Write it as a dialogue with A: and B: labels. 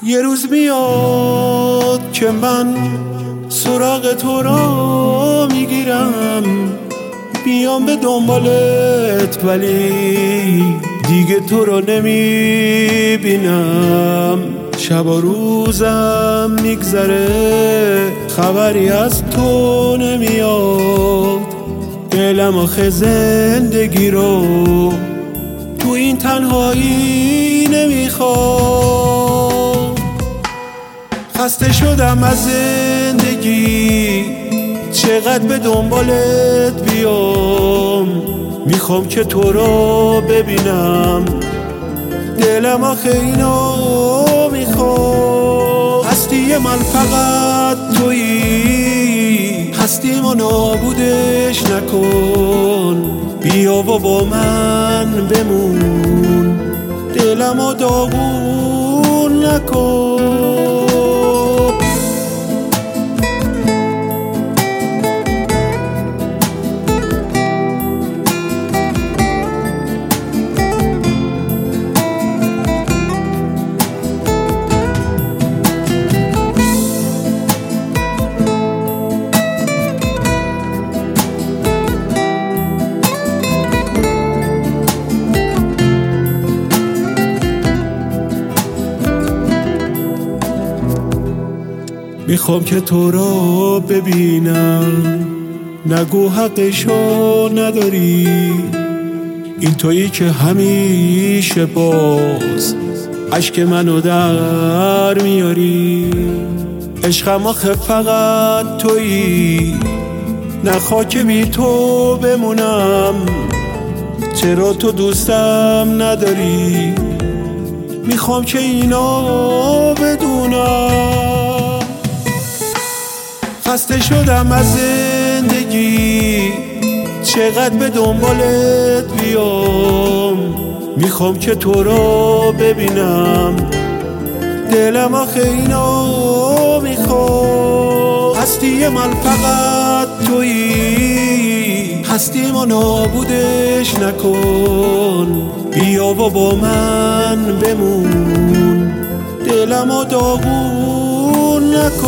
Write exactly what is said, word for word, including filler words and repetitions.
A: یه روز میاد که من سراغ تو را میگیرم، بیام به دنبالت ولی دیگه تو رو نمیبینم. شب و روزم میگذره خبری از تو نمیاد، دلم آخه زندگی رو تو این تنهایی نمیخواد. خسته شدم از زندگی، چقدر به دنبالت بیام، میخوام که تو رو ببینم، دلم آخه اینو میخواد. هستی من فقط تویی، هستیمو نابودش نکن، بیا و با من بمون، دلمو داغون نکن. میخوام که تو رو ببینم، نگو حقشو نداری، این تویی که همیشه باز عشق منو در میاری. عشقم آخه فقط تویی، نخوا که بی تو بمونم، چرا تو دوستم نداری، میخوام که اینا بدونم. خسته شدم از زندگی، چقدر به دنبالت بیام، میخوام که تو رو ببینم، دلم آخه اینو میخواد. هستی من فقط تویی، هستیمو نابودش نکن، بیا و با من بمون، دلمو داغون نکن.